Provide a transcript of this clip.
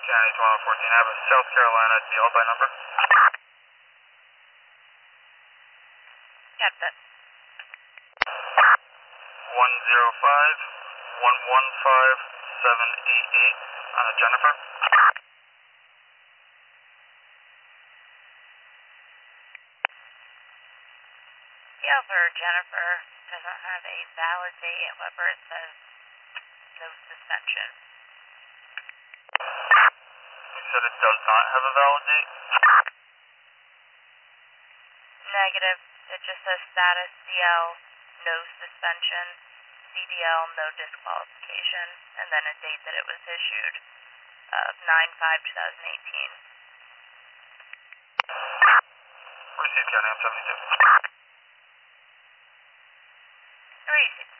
County 2114. I have a South Carolina DL by number. Captain. 105-115-788 on a Jennifer. Yeah, for Jennifer doesn't have a valid date, however it says no suspension. You said it does not have a valid date? Negative. It just says status CL, no suspension, CDL, no disqualification, and then a date that it was issued of 9/5/2018. Receive County, I'm 72. Very easy.